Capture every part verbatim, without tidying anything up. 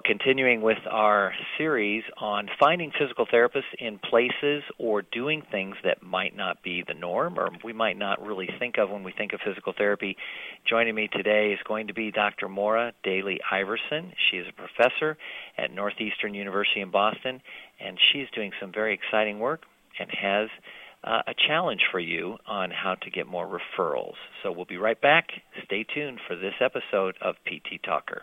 continuing with our series on finding physical therapists in places or doing things that might not be the norm or we might not really think of when we think of physical therapy. Joining me today is going to be Doctor Maura Daly Iverson. She is a professor at Northeastern University in Boston, and she's doing some very exciting work and has uh, a challenge for you on how to get more referrals. So we'll be right back. Stay tuned for this episode of P T Talker.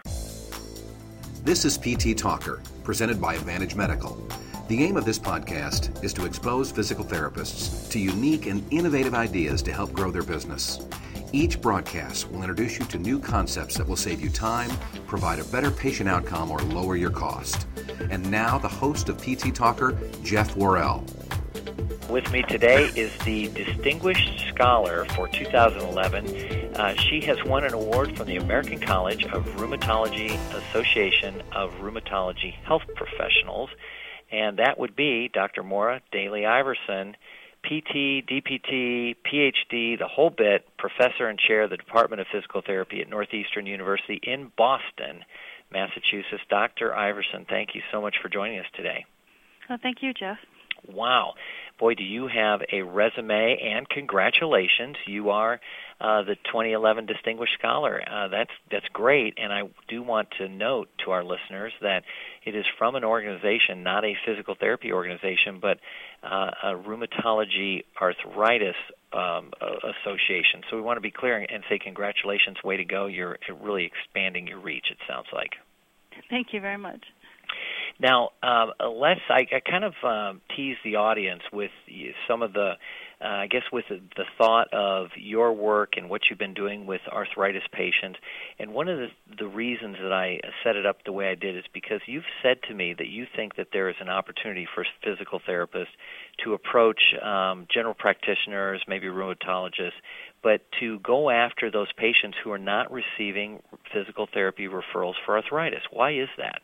This is P T Talker, presented by Advantage Medical. The aim of this podcast is to expose physical therapists to unique and innovative ideas to help grow their business. Each broadcast will introduce you to new concepts that will save you time, provide a better patient outcome, or lower your cost. And now the host of P T Talker, Jeff Worrell. With me today is the Distinguished Scholar for two thousand eleven. Uh, she has won an award from the American College of Rheumatology Association of Rheumatology Health Professionals, and that would be Doctor Maura Daly Iverson, P T, D P T, P H D, the whole bit, professor and chair of the Department of Physical Therapy at Northeastern University in Boston, Massachusetts. Doctor Iverson, thank you so much for joining us today. Well, thank you, Jeff. Wow. Boy, do you have a resume, and congratulations. You are uh, the twenty eleven Distinguished Scholar. Uh, that's that's great, and I do want to note to our listeners that it is from an organization, not a physical therapy organization, but uh, a rheumatology arthritis um, association. So we want to be clear and say congratulations, way to go. You're really expanding your reach, it sounds like. Thank you very much. Now, um, let's, I, I kind of um, tease the audience with some of the, uh, I guess with the, the thought of your work and what you've been doing with arthritis patients. And one of the, the reasons that I set it up the way I did is because you've said to me that you think that there is an opportunity for physical therapists to approach um, general practitioners, maybe rheumatologists, but to go after those patients who are not receiving physical therapy referrals for arthritis. Why is that?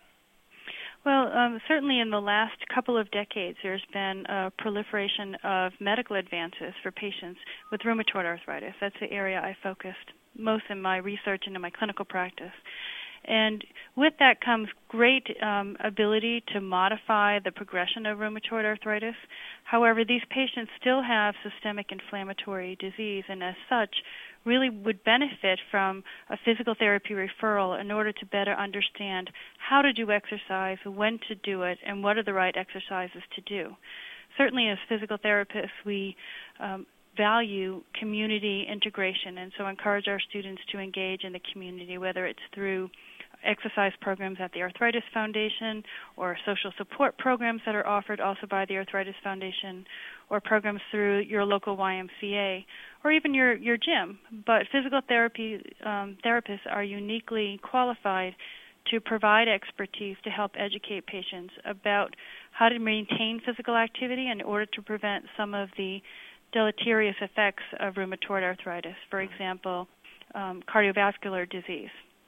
Well, um, certainly in the last couple of decades, there's been a proliferation of medical advances for patients with rheumatoid arthritis. That's the area I focused most in my research and in my clinical practice. And with that comes great um, ability to modify the progression of rheumatoid arthritis. However, these patients still have systemic inflammatory disease, and as such, really would benefit from a physical therapy referral in order to better understand how to do exercise, when to do it, and what are the right exercises to do. Certainly as physical therapists, we um, value community integration, and so encourage our students to engage in the community, whether it's through exercise programs at the Arthritis Foundation or social support programs that are offered also by the Arthritis Foundation, or programs through your local Y M C A, or even your, your gym. But physical therapy um, therapists are uniquely qualified to provide expertise to help educate patients about how to maintain physical activity in order to prevent some of the deleterious effects of rheumatoid arthritis, for example, um, cardiovascular disease.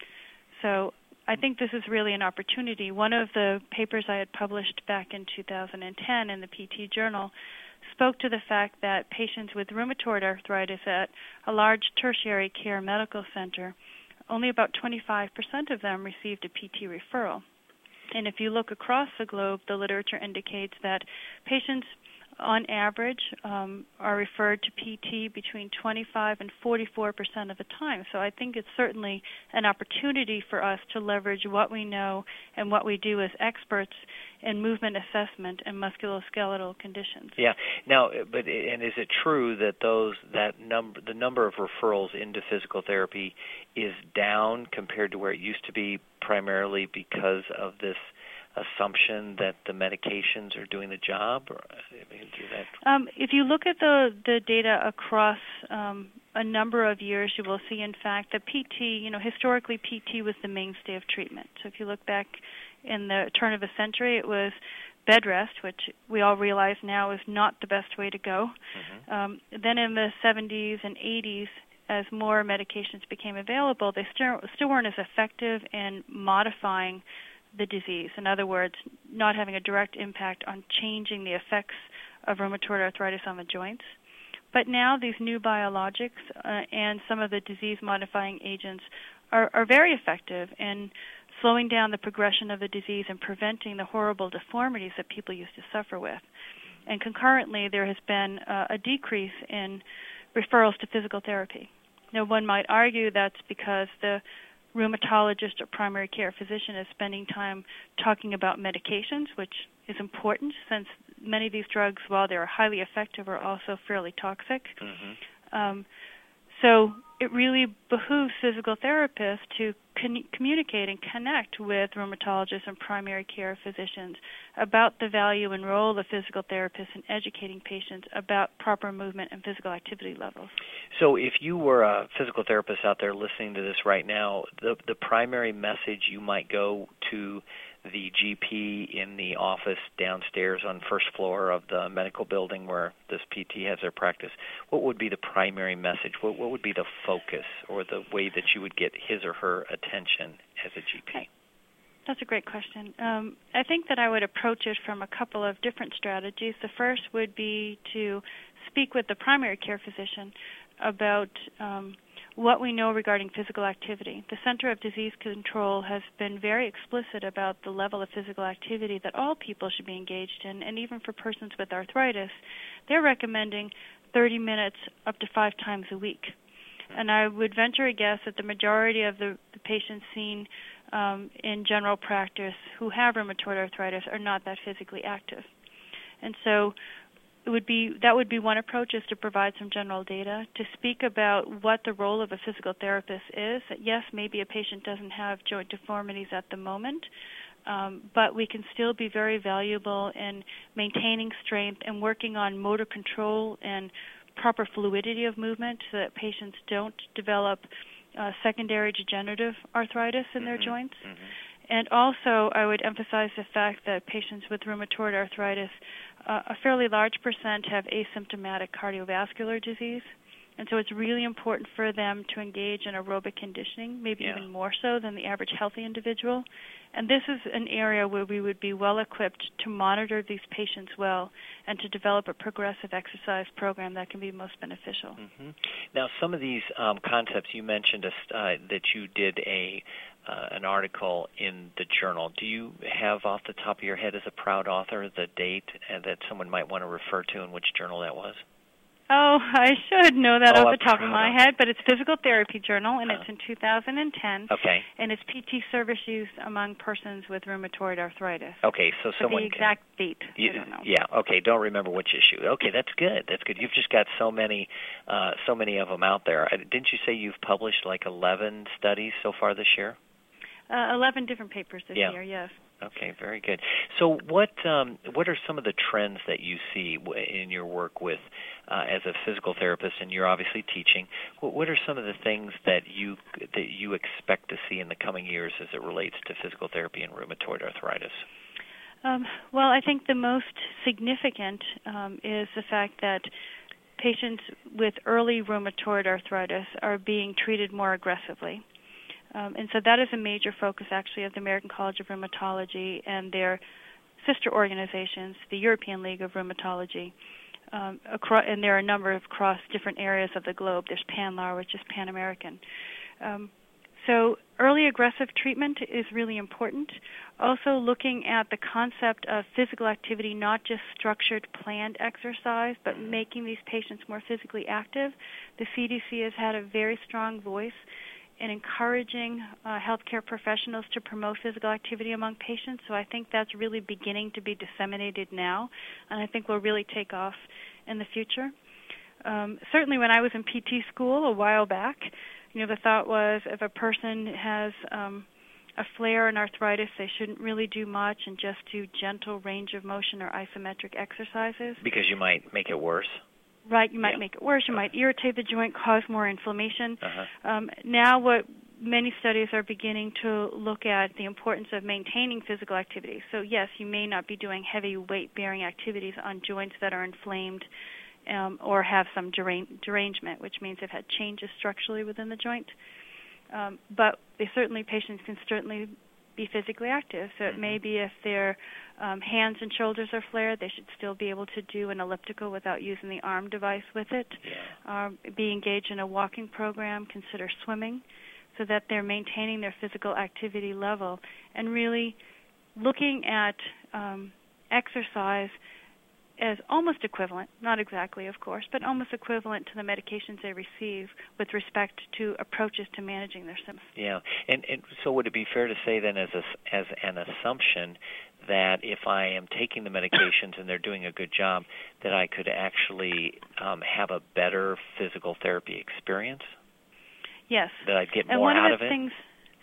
So I think this is really an opportunity. One of the papers I had published back in two thousand ten in the P T Journal spoke to the fact that patients with rheumatoid arthritis at a large tertiary care medical center, only about twenty-five percent of them received a P T referral. And if you look across the globe, the literature indicates that patients on average um, are referred to P T between twenty-five and forty-four percent of the time. So I think it's certainly an opportunity for us to leverage what we know and what we do as experts in movement assessment and musculoskeletal conditions. Yeah. Now, but and is it true that those that number the number of referrals into physical therapy is down compared to where it used to be, primarily because of this assumption that the medications are doing the job? Or, I mean, do that? Um, if you look at the, the data across um, a number of years, you will see, in fact, that P T, you know, historically P T was the mainstay of treatment. So if you look back in the turn of the century, it was bed rest, which we all realize now is not the best way to go. Mm-hmm. Um, then in the seventies and eighties, as more medications became available, they still, still weren't as effective in modifying the disease. In other words, not having a direct impact on changing the effects of rheumatoid arthritis on the joints. But now these new biologics uh, and some of the disease-modifying agents are, are very effective in slowing down the progression of the disease and preventing the horrible deformities that people used to suffer with. And concurrently, there has been uh, a decrease in referrals to physical therapy. Now, one might argue that's because the rheumatologist or primary care physician is spending time talking about medications, which is important since many of these drugs, while they're highly effective, are also fairly toxic. Mm-hmm. Um, so it really behooves physical therapists to con- communicate and connect with rheumatologists and primary care physicians about the value and role of physical therapists in educating patients about proper movement and physical activity levels. So if you were a physical therapist out there listening to this right now, the, the primary message you might go to the G P in the office downstairs on first floor of the medical building where this P T has their practice, what would be the primary message? What, what would be the focus or the way that you would get his or her attention as a G P? That's a great question. Um, I think that I would approach it from a couple of different strategies. The first would be to speak with the primary care physician about um, what we know regarding physical activity. The Center of Disease Control has been very explicit about the level of physical activity that all people should be engaged in, and even for persons with arthritis, they're recommending thirty minutes up to five times a week. And I would venture a guess that the majority of the, the patients seen um, in general practice who have rheumatoid arthritis are not that physically active. And so It would be that would be one approach, is to provide some general data, to speak about what the role of a physical therapist is. That yes, maybe a patient doesn't have joint deformities at the moment, um, but we can still be very valuable in maintaining strength and working on motor control and proper fluidity of movement so that patients don't develop uh, secondary degenerative arthritis in mm-hmm. their joints. Mm-hmm. And also, I would emphasize the fact that patients with rheumatoid arthritis, uh, a fairly large percent have asymptomatic cardiovascular disease. And so it's really important for them to engage in aerobic conditioning, maybe yeah. even more so than the average healthy individual. And this is an area where we would be well equipped to monitor these patients well and to develop a progressive exercise program that can be most beneficial. Mm-hmm. Now, some of these um, concepts you mentioned uh, that you did a uh, an article in the journal. Do you have off the top of your head as a proud author the date uh, that someone might want to refer to and which journal that was? Oh, I should know that oh, off the top of my head, but it's Physical Therapy Journal, and uh, it's in two thousand ten. Okay. And it's P T service use among persons with rheumatoid arthritis. Okay, so but someone the exact can, date, you, I don't know. Yeah, okay, don't remember which issue. Okay, that's good. That's good. You've just got so many, uh, so many of them out there. Didn't you say you've published like eleven studies so far this year? Uh, eleven different papers this yeah. year, yes. Okay, very good. So what um, what are some of the trends that you see in your work with uh, as a physical therapist, and you're obviously teaching? What, what are some of the things that you that you expect to see in the coming years as it relates to physical therapy and rheumatoid arthritis? Um, well, I think the most significant um, is the fact that patients with early rheumatoid arthritis are being treated more aggressively. Um, and so that is a major focus, actually, of the American College of Rheumatology and their sister organizations, the European League of Rheumatology. Um, across, and there are a number of across different areas of the globe. There's PANLAR, which is Pan-American. Um, so early aggressive treatment is really important. Also looking at the concept of physical activity, not just structured, planned exercise, but making these patients more physically active. The C D C has had a very strong voice in encouraging uh, healthcare professionals to promote physical activity among patients. So I think that's really beginning to be disseminated now, and I think will really take off in the future. Um, certainly when I was in P T school a while back, you know, the thought was if a person has um, a flare in arthritis, they shouldn't really do much and just do gentle range of motion or isometric exercises. Because you might make it worse. Right, you might yeah. make it worse, you might irritate the joint, cause more inflammation. Uh-huh. Um, now what many studies are beginning to look at the importance of maintaining physical activity. So yes, you may not be doing heavy weight-bearing activities on joints that are inflamed um, or have some derange- derangement, which means they've had changes structurally within the joint. Um, but they certainly, patients can certainly be physically active. So it may be if their um, hands and shoulders are flared, they should still be able to do an elliptical without using the arm device with it. Yeah. Um, be engaged in a walking program, consider swimming. so that they're maintaining their physical activity level, and really looking at um, exercise as almost equivalent, not exactly, of course, but almost equivalent to the medications they receive with respect to approaches to managing their symptoms. Yeah, and, and so would it be fair to say then as a, as an assumption that if I am taking the medications and they're doing a good job, that I could actually um, have a better physical therapy experience? Yes. That I'd get and more one out of, the of things,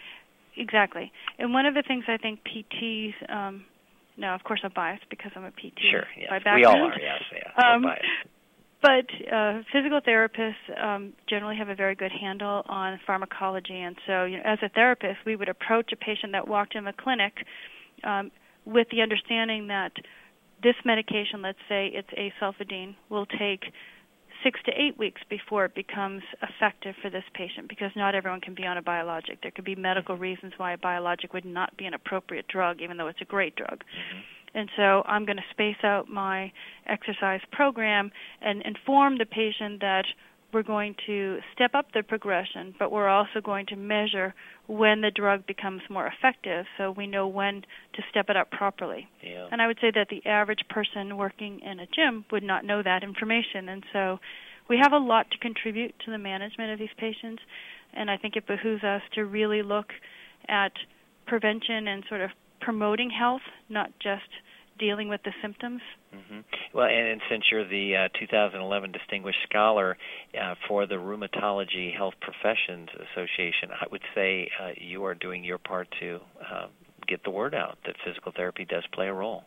it? Exactly. And one of the things I think P Ts... Um, Now, of course, I'm biased because I'm a P T sure, yes. by background. We all are, yes. Yeah, um, biased. But uh, physical therapists um, generally have a very good handle on pharmacology, and so you know, as a therapist, we would approach a patient that walked in the clinic um, with the understanding that this medication, let's say it's acylfedine, will take six to eight weeks before it becomes effective for this patient, because not everyone can be on a biologic. There could be medical reasons why a biologic would not be an appropriate drug, even though it's a great drug. Mm-hmm. And so I'm going to space out my exercise program and inform the patient that we're going to step up the progression, but we're also going to measure when the drug becomes more effective so we know when to step it up properly. Yeah. And I would say that the average person working in a gym would not know that information. And so we have a lot to contribute to the management of these patients, and I think it behooves us to really look at prevention and sort of promoting health, not just dealing with the symptoms. Mm-hmm. Well, and, and since you're the uh, two thousand eleven Distinguished Scholar uh, for the Rheumatology Health Professions Association, I would say uh, you are doing your part to uh, get the word out that physical therapy does play a role.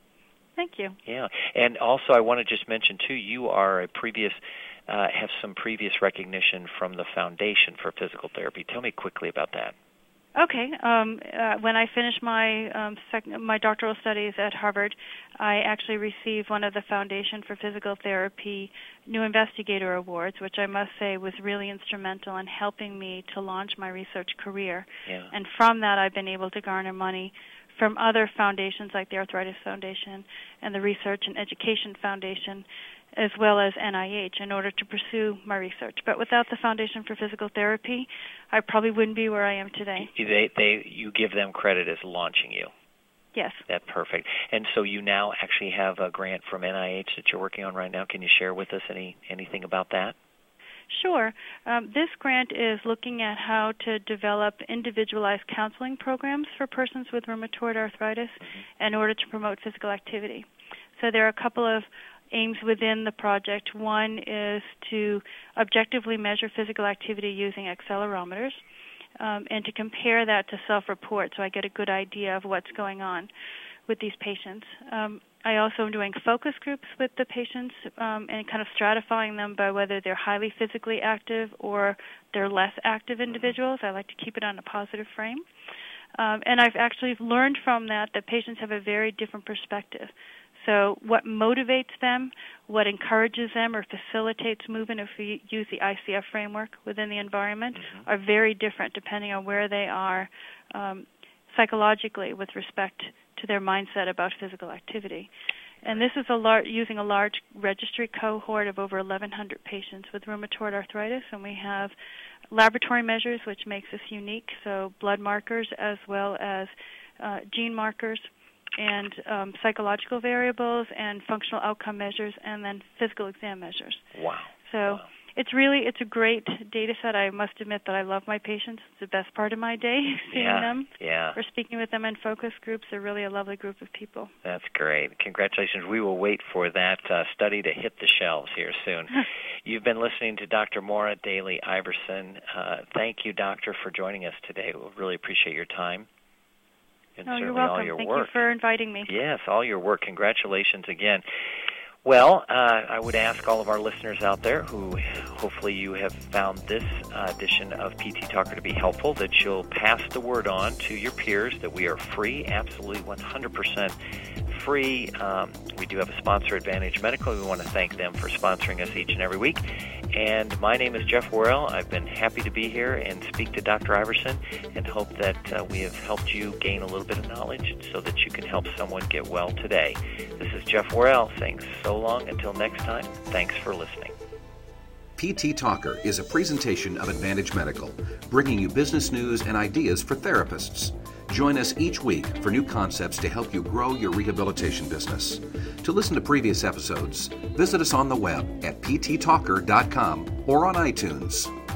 Thank you. Yeah, and also I want to just mention too, you are a previous uh, have some previous recognition from the Foundation for Physical Therapy. Tell me quickly about that. Okay. Um, uh, when I finished my um, sec- my doctoral studies at Harvard, I actually received one of the Foundation for Physical Therapy New Investigator Awards, which I must say was really instrumental in helping me to launch my research career. Yeah. And from that, I've been able to garner money from other foundations like the Arthritis Foundation and the Research and Education Foundation, as well as N I H, in order to pursue my research. But without the Foundation for Physical Therapy, I probably wouldn't be where I am today. They, they, you give them credit as launching you. Yes. That's perfect. And so you now actually have a grant from N I H that you're working on right now. Can you share with us any anything about that? Sure. Um, this grant is looking at how to develop individualized counseling programs for persons with rheumatoid arthritis mm-hmm. in order to promote physical activity. So there are a couple of aims within the project. One is to objectively measure physical activity using accelerometers um, and to compare that to self-report so I get a good idea of what's going on with these patients. Um, I also am doing focus groups with the patients um, and kind of stratifying them by whether they're highly physically active or they're less active individuals. I like to keep it on a positive frame. Um, and I've actually learned from that that patients have a very different perspective. So what motivates them, what encourages them or facilitates movement if we use the I C F framework within the environment mm-hmm. are very different depending on where they are um, psychologically with respect to their mindset about physical activity. And this is a lar- using a large registry cohort of over eleven hundred patients with rheumatoid arthritis, and we have laboratory measures which makes us unique, so blood markers as well as uh, gene markers, and um, psychological variables and functional outcome measures, and then physical exam measures. Wow. So wow. it's really, it's a great data set. I must admit that I love my patients. It's the best part of my day, seeing yeah. them yeah. or speaking with them in focus groups. They're really a lovely group of people. That's great. Congratulations. We will wait for that uh, study to hit the shelves here soon. You've been listening to Doctor Maura Daly Iverson. Uh, thank you, Doctor, for joining us today. We really appreciate your time. And oh, certainly you're welcome. all your Thank work. you for inviting me. Yes, all your work. Congratulations again. Well, uh, I would ask all of our listeners out there who hopefully you have found this uh, edition of P T Talker to be helpful, that you'll pass the word on to your peers that we are free, absolutely one hundred percent free. Um, we do have a sponsor, Advantage Medical. We want to thank them for sponsoring us each and every week. And my name is Jeff Worrell. I've been happy to be here and speak to Doctor Iverson and hope that uh, we have helped you gain a little bit of knowledge so that you can help someone get well today. This is Jeff Worrell saying so long until next time. Thanks for listening. P T Talker is a presentation of Advantage Medical, bringing you business news and ideas for therapists. Join us each week for new concepts to help you grow your rehabilitation business. To listen to previous episodes, visit us on the web at p t talker dot com or on iTunes.